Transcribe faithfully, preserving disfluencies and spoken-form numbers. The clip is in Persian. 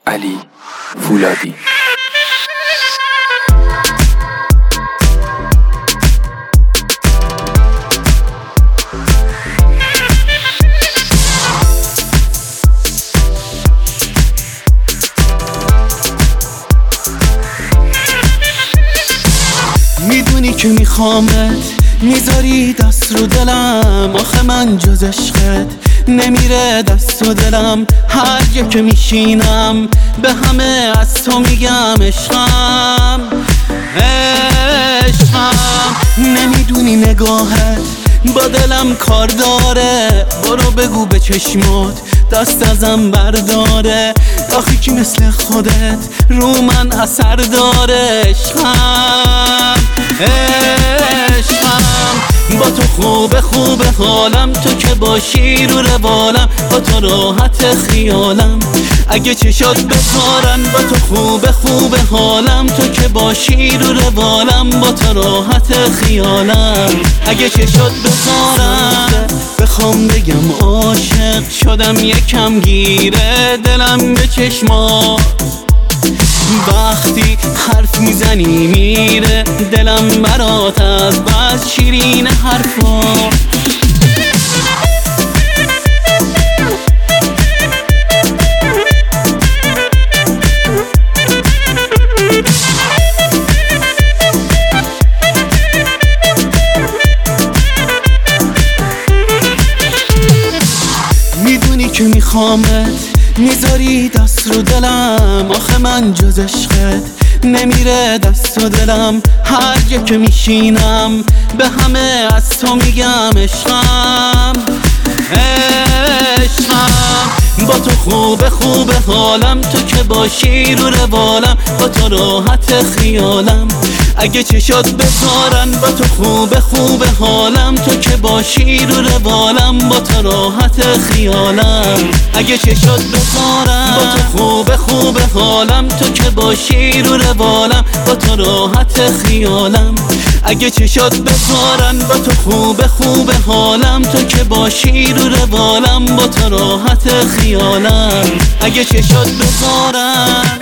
علی فولادی. میدونی که میخوامت، میذاری دست رو دلم، آخه من جز عشقت نمیره دست و دلم. هر جا که میشینم به همه از تو میگم عشقم عشقم. نمیدونی نگاهت با دلم کار داره، برو بگو به چشمات دست ازم برداره. آخی که مثل خودت رو من اثر داره. عشقم عشقم، با تو خوبه خوبه حالم، تو که باشی رو روالم، با تو راحت خیالم. اگه چشات بکارن با تو خوبه خوبه حالم، تو که باشی رو روالم، با تو راحت خیالم. اگه چشات بکارن بخوام بگم عاشق شدم، یکم گیره دلم به چشمات. وقتی حرف میزنی میره دلم برات از بس شیرین حرفا. میدونی که میخوامت، میذاری دست رو دلم، آخه من جز عشقت نمیره دست و دلم. هر جا که میشینم به همه از تو میگم عشقم عشقم. با تو خوبه خوبه حالم، تو که باشی رو روالم، با تو راحت خیالم. اگه چشات بکارن با تو خوبه خوبه حالم، تو که باشی رو روالم، با تو راحت خیالم. اگه چشات بکارن با تو خوبه خوبه حالم، تو که باشی رو روالم، با تو راحت خیالم. اگه چشات بکارن با تو خوبه خوبه حالم، تو که باشی رو روالم، با تو راحت خیالم. اگه چشات بکارن